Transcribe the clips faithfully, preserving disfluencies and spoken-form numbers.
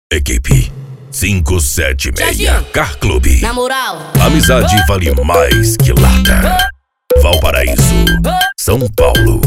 Equipe cinco sete seis Car Club. Na moral, Amizade vale mais que lata. Valparaíso, São Paulo.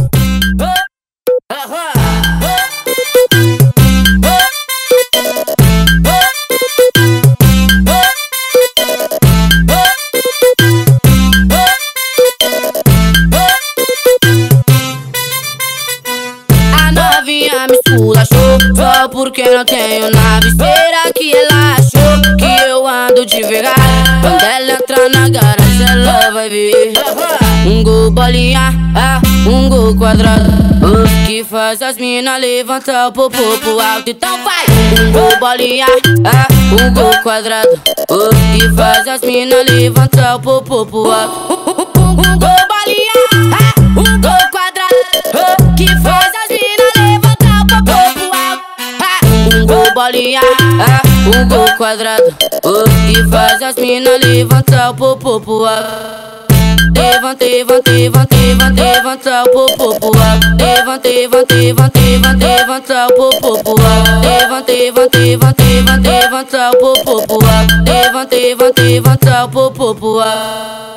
a novinha me esculachou só porque não tenho nave. Será que ela achou que eu ando devagar? Quando ela entrar na garagem ela vai ver um gol bolinha, ah, um gol quadrado, oh, que faz as mina levantar o popô pro alto. Então vai! Um gol bolinha, ah, um gol quadrado, oh, que faz as mina levantar o popô pro alto. Um gol bolinha, ah, um gol quadrado, oh, que faz as mina levantar o popô pro alto. Ah, um gol bolinha, ah, um gol quadrado, oh, que faz as mina levantar o popô pro alto. Levanta, levanta, levanta, levanta, levanta o popô pro alto. Levanta, levanta, levanta, levanta, levanta o popô pro alto. Levanta, levanta, levanta, levanta, levanta o popô pro alto. Levanta, levanta, levanta o popô pro alto.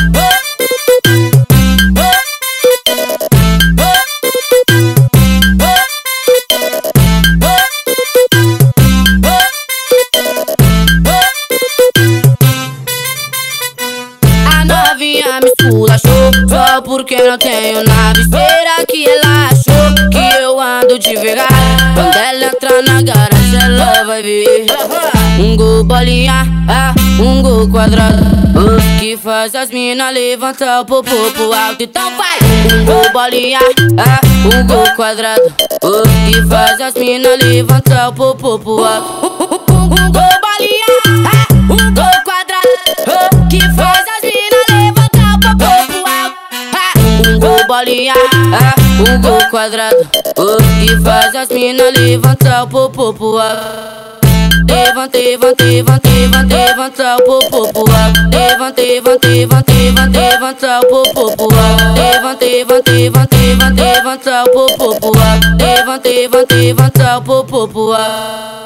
Novinha me esculachou só porque não tenho nave. Será que ela achou que eu ando devagar? Quando ela entrar na garagem ela vai ver um gol bolinha, ah, um gol quadrado, oh, que faz as mina levantar o popô pro alto. Então vai! Um gol bolinha, ah, um gol quadrado, oh, que faz as mina levantar o popô pro alto. Um gol bolinha, ah, um gol quadrado, oh, que faz as mina levantar o popô pro alto. Um gol bolinha, ah, um gol quadrado, oh, que faz as mina levantar o popô pro alto. Levanta, levanta, levanta, levanta, levanta o popô pro alto. Levanta, levanta, levanta, levanta, levanta o popô pro alto. Levanta, levanta, levanta, levanta, levanta o popô pro alto. Levanta, levanta, levanta o popô pro alto.